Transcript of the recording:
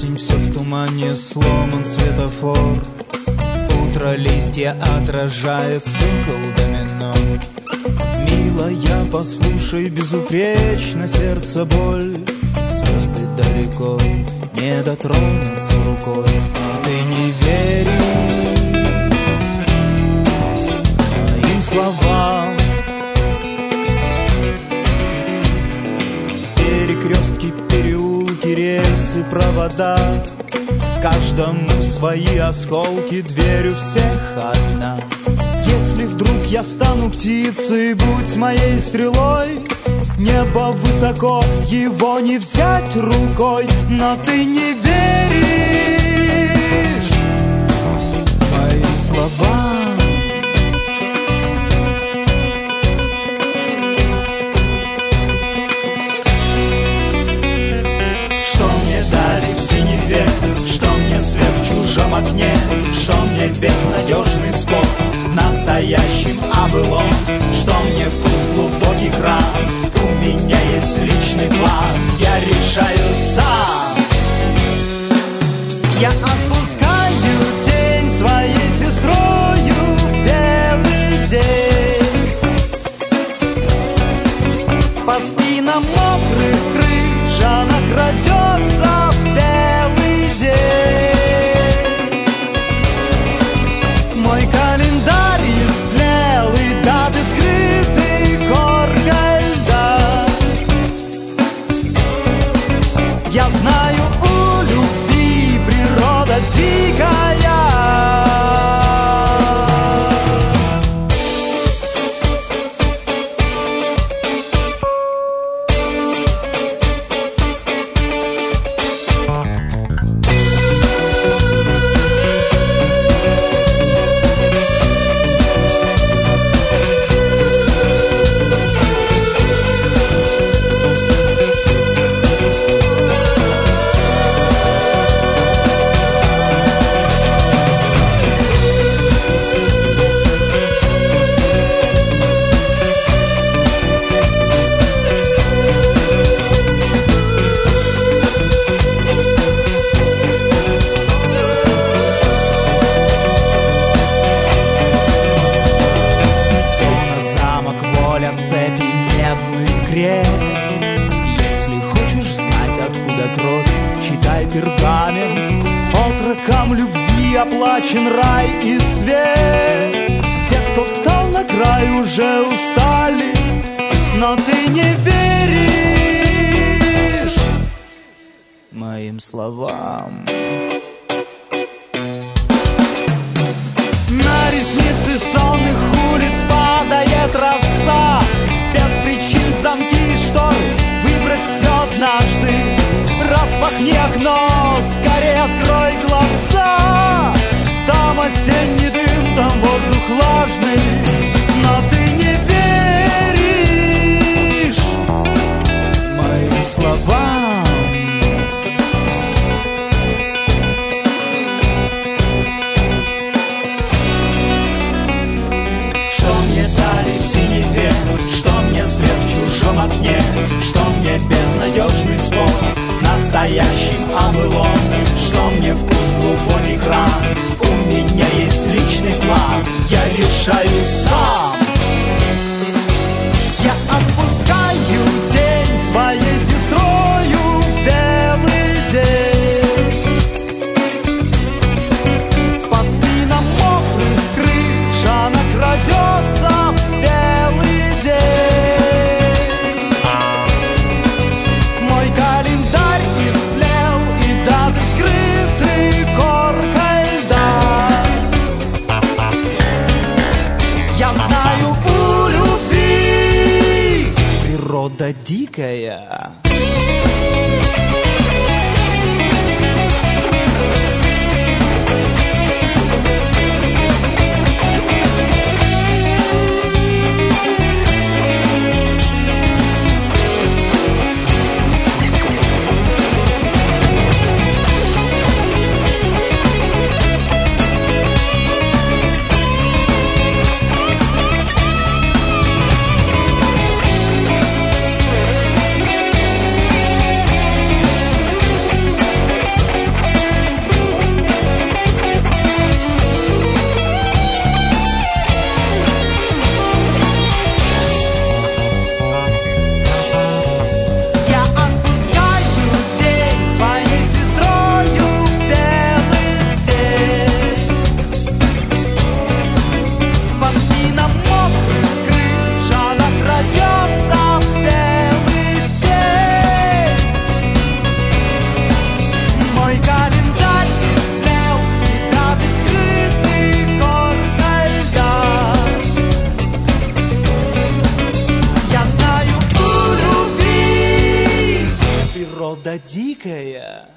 Осень, все в тумане, сломан светофор. Утро, листья отражает стекол домино. Милая, послушай, безупречно сердце боль. Звезды далеко, не дотронуться рукой. Но ты не веришь моим словам. Перекрестки, переулки, рельсы, провода. Каждому свои осколки, дверь у всех одна. Если вдруг я стану птицей, будь моей стрелой. Небо высоко, его не взять рукой. Но ты не веришь моим словам. Что мне свет в чужом окне, что мне безнадежный спор в настоящем обылом, что мне вкус глубоких ран. У меня есть личный план, я решаю сам. Я отпускаю день своей сестрою в белый день. По спинам мокрых крыш она крадется в белый день. Мой календарь истлел, и даты скрыты коркой льда. Я знаю, у любви природа дикая. Если хочешь знать, откуда кровь, читай пергамент. Отрокам любви оплачен рай и свет. Те, кто встал на край, уже устали, но ты не веришь моим словам. На ресницы сонных улиц падает роса. Без причин замки и шторы, выбрать все однажды. Распахни окно, скорее открой глаза. Там осенний дым, там воздух влажный. Но ты не веришь моим словам. Что мне дали в синеве, что мне свет в чужом окне, что мне безнадежный спор настоящим обылом, что мне вкус глубоких ран. У меня есть личный план, я решаю сам. Я отпускаю день своей сестрою в белый день. По спинам мокрых крыш она крадется в белый день. Мой календарь истлел, и даты скрыты коркой льда. Я знаю, у любви природа дикая. природа дикая,